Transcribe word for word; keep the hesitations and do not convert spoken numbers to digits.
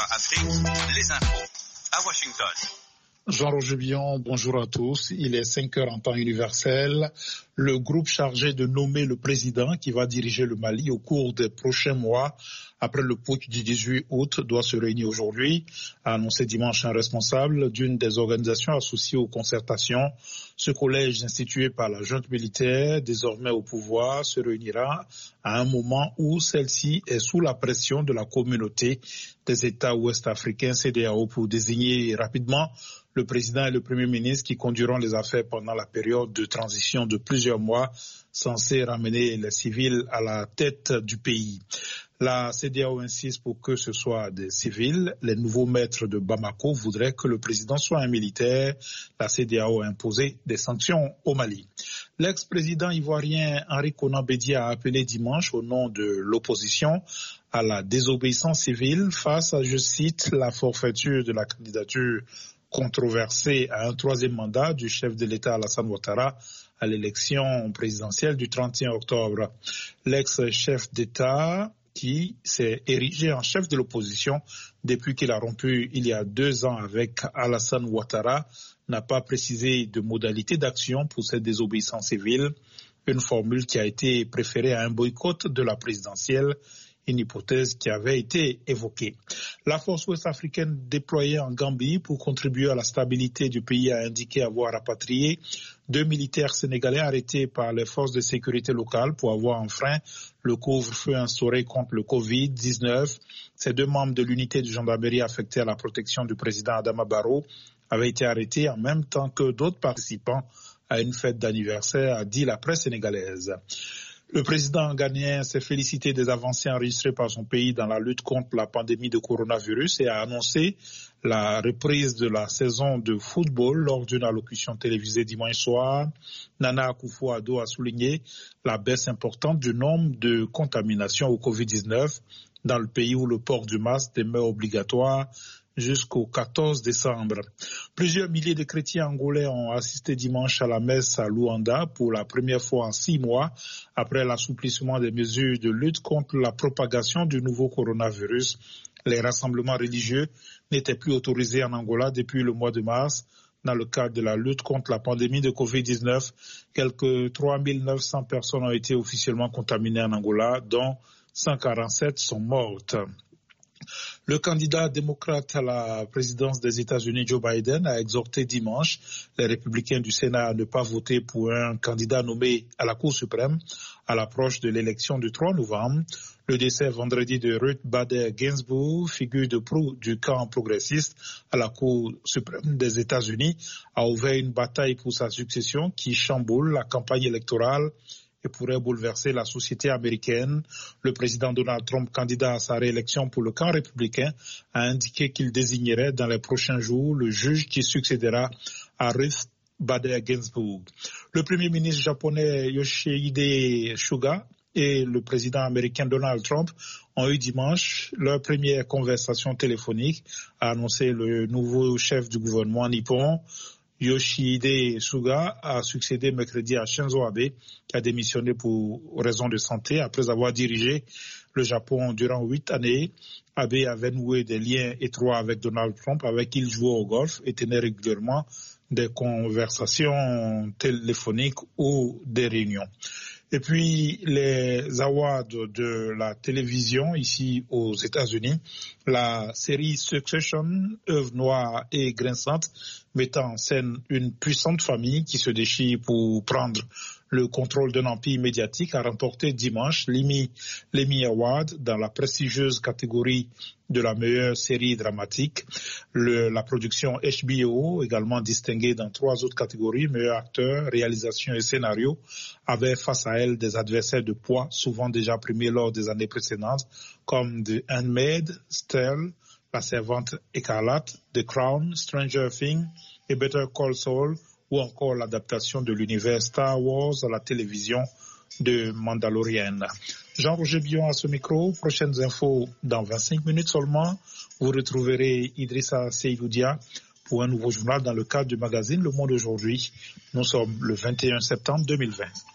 Afrique, les infos à Washington. Jean-Roger Billon, bonjour à tous. Il est cinq heures en temps universel. Le groupe chargé de nommer le président qui va diriger le Mali au cours des prochains mois après le putsch du dix-huit août doit se réunir aujourd'hui, a annoncé dimanche un responsable d'une des organisations associées aux concertations. Ce collège institué par la junte militaire, désormais au pouvoir, se réunira à un moment où celle-ci est sous la pression de la communauté des États ouest-africains C E D E A O pour désigner rapidement le président et le premier ministre qui conduiront les affaires pendant la période de transition de plusieurs mois censée ramener les civils à la tête du pays. La C E D E A O insiste pour que ce soit des civils. Les nouveaux maîtres de Bamako voudraient que le président soit un militaire. La C E D E A O a imposé des sanctions au Mali. L'ex-président ivoirien Henri Konan Bédié a appelé dimanche au nom de l'opposition à la désobéissance civile face à, je cite, la forfaiture de la candidature controversée à un troisième mandat du chef de l'État Alassane Ouattara à l'élection présidentielle du trente et un octobre. L'ex-chef d'État qui s'est érigé en chef de l'opposition depuis qu'il a rompu il y a deux ans avec Alassane Ouattara n'a pas précisé de modalité d'action pour cette désobéissance civile, une formule qui a été préférée à un boycott de la présidentielle, une hypothèse qui avait été évoquée. La force ouest-africaine déployée en Gambie pour contribuer à la stabilité du pays a indiqué avoir rapatrié deux militaires sénégalais arrêtés par les forces de sécurité locales pour avoir enfreint le couvre-feu instauré contre le covid dix-neuf. Ces deux membres de l'unité de gendarmerie affectée à la protection du président Adama Barrow avaient été arrêtés en même temps que d'autres participants à une fête d'anniversaire, a dit la presse sénégalaise. Le président ghanéen s'est félicité des avancées enregistrées par son pays dans la lutte contre la pandémie de coronavirus et a annoncé la reprise de la saison de football lors d'une allocution télévisée dimanche soir. Nana Akufo-Addo a souligné la baisse importante du nombre de contaminations au covid dix-neuf dans le pays où le port du masque demeure obligatoire jusqu'au quatorze décembre. Plusieurs milliers de chrétiens angolais ont assisté dimanche à la messe à Luanda pour la première fois en six mois après l'assouplissement des mesures de lutte contre la propagation du nouveau coronavirus. Les rassemblements religieux n'étaient plus autorisés en Angola depuis le mois de mars. Dans le cadre de la lutte contre la pandémie de covid dix-neuf, quelques trois mille neuf cents personnes ont été officiellement contaminées en Angola, dont cent quarante-sept sont mortes. Le candidat démocrate à la présidence des États-Unis, Joe Biden, a exhorté dimanche les républicains du Sénat à ne pas voter pour un candidat nommé à la Cour suprême à l'approche de l'élection du trois novembre. Le décès vendredi de Ruth Bader Ginsburg, figure de proue du camp progressiste à la Cour suprême des États-Unis, a ouvert une bataille pour sa succession qui chamboule la campagne électorale et pourrait bouleverser la société américaine. Le président Donald Trump, candidat à sa réélection pour le camp républicain, a indiqué qu'il désignerait dans les prochains jours le juge qui succédera à Ruth Bader Ginsburg. Le premier ministre japonais Yoshihide Suga et le président américain Donald Trump ont eu dimanche leur première conversation téléphonique, a annoncé le nouveau chef du gouvernement nippon. Yoshihide Suga a succédé mercredi à Shinzo Abe, qui a démissionné pour raison de santé après avoir dirigé le Japon durant huit années. Abe avait noué des liens étroits avec Donald Trump, avec qui il jouait au golf et tenait régulièrement des conversations téléphoniques ou des réunions. Et puis, les awards de la télévision ici aux États-Unis, la série Succession, œuvre noire et grinçante, mettant en scène une puissante famille qui se déchire pour prendre le contrôle d'un empire médiatique, a remporté dimanche l'Emmy, l'Emmy Award dans la prestigieuse catégorie de la meilleure série dramatique. Le, la production H B O, également distinguée dans trois autres catégories, meilleur acteur, réalisation et scénario, avait face à elle des adversaires de poids, souvent déjà primés lors des années précédentes, comme The Handmaid, Stell, La Servante écarlate, The Crown, Stranger Things et Better Call Saul, ou encore l'adaptation de l'univers Star Wars à la télévision de Mandalorian. Jean-Roger Billon à ce micro. Prochaines infos dans vingt-cinq minutes seulement. Vous retrouverez Idrissa Seydoudia pour un nouveau journal dans le cadre du magazine Le Monde aujourd'hui. Nous sommes le vingt et un septembre deux mille vingt.